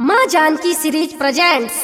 माँ Janaki series presents.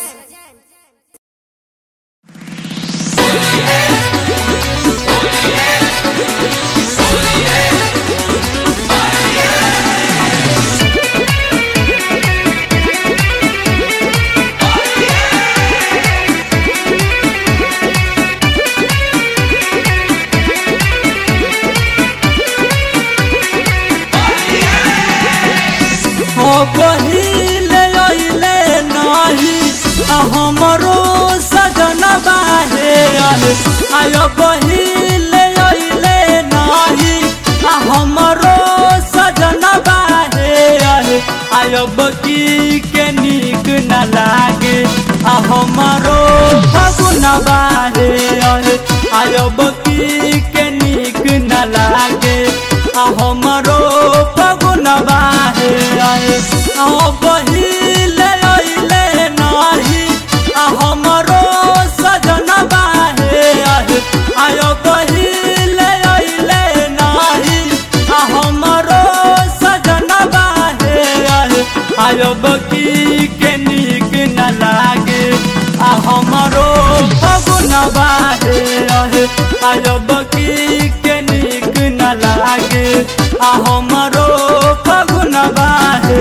पहिले अइले नाही हमरो सजन बाहे आयो पहिले अइले नाही हमरो सजन बाहे आयो बकी के नीक न लागे हमरो फगुन बाहे आयो बकी के नीक न लागे हमरो फगुन बाहे पहिले अइले नाही हमरो सजन बाहे आयो पहिले अइले नाही हमरो सजन बाहे आयो बकी के नीक न लागे हमरो फगुन बाहे आयो बकी के नीक न लागे हमरो फगुन बाहे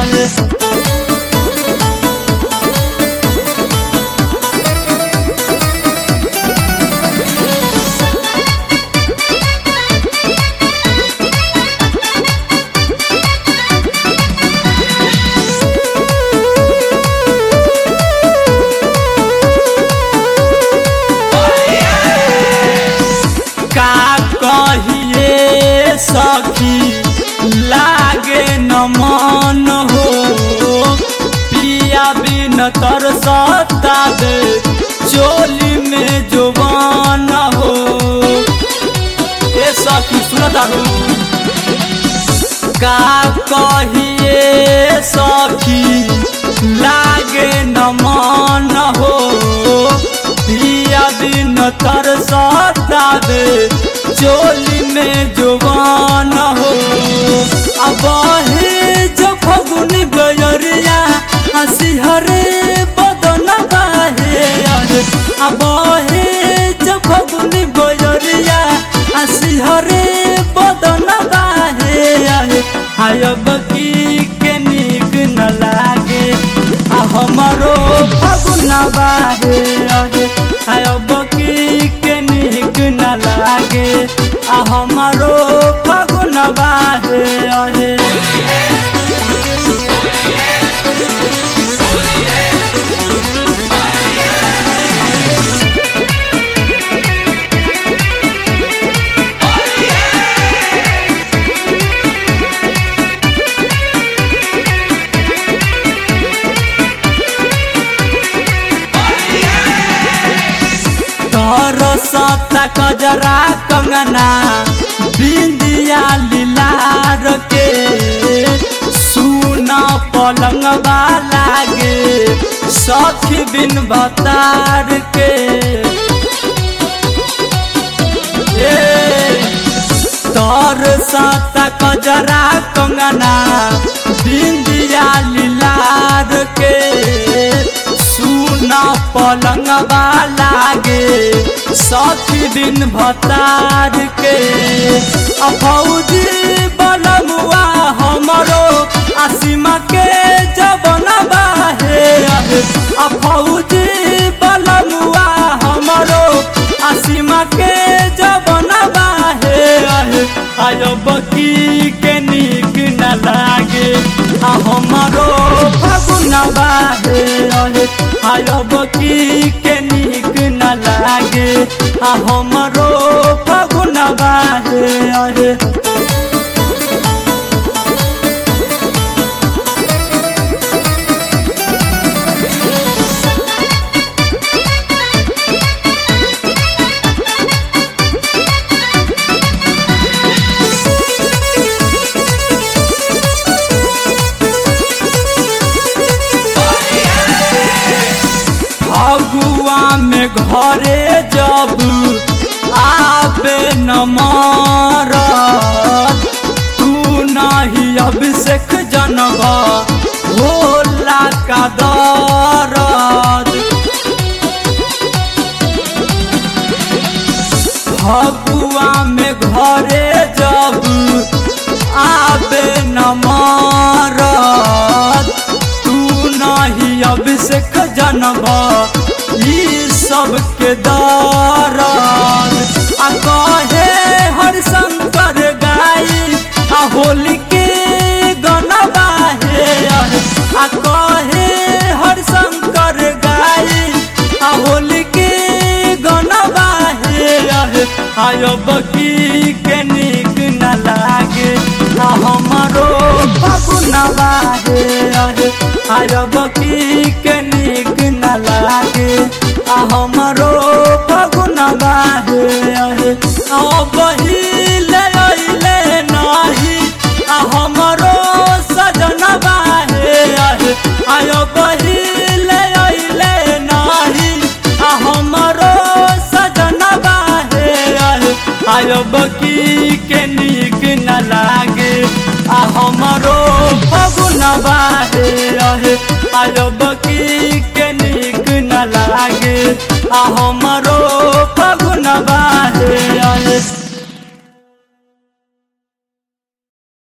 सखी लागे न मन हो पिया बिन तरसता दे चोली में जुबान हो। ए सखी सुनता हो का कहिए सखी लागे न मन हो पिया बिन तरसता दे चोली में जुबान हो। अब जो फगुनी बजरिया हंसी हरे बदन बाहे अब जो फगुनी बजरिया हंसी हरे बदन बाहे बकी के नीक न लागे हमारो फगुन बाहे बकी के नीक न लागे हमारो फगुन बाहे सता कजरा कंगना बिंदिया लीलार के सुना पलंग लागे सखी बिन भतार के तोर सता कजरा कंगना बिंदिया लीलार के सुना पलंग लागे सखी बिन भतार के फौजी बलमुआ हमरो आसिमा के जबन बाहे फौजी बलमुआ हमरो आसिमा के जबन बाहे आयो बकी के नीक न लागे हमरो फगुन बाहे आयो बकी के नीक न लागे हमरो फगुन बाहे फगुआ में घरे जब आबे न मारत तू नहीं अभिषेक जनवा होला का दर्द। फगुआ में घरे जब आबे न मरद, तू नहीं अभिषेक जनबा ई सब के दर्द। आ कहे हरिशंकर गाई आ होली के गनबा हे, आ कहे हरिशंकर गाई आ होली के गनबा हे। आयो बकी के नीक न लागे आ हमारो फगुनवा हे। आयो बकी के नीक न लागे आ हमारो फगुनवा हे। आ बहिले अइले नाही आ हमारो सजनवा हे। आयो बहिले अइले नाही आ हमारो सजनवा हे। आयो बकी के नीक न लागे आ हमारो फगुनवा हे। आयो बकी के नीक न लागे आ हमारो फगुनवा हे।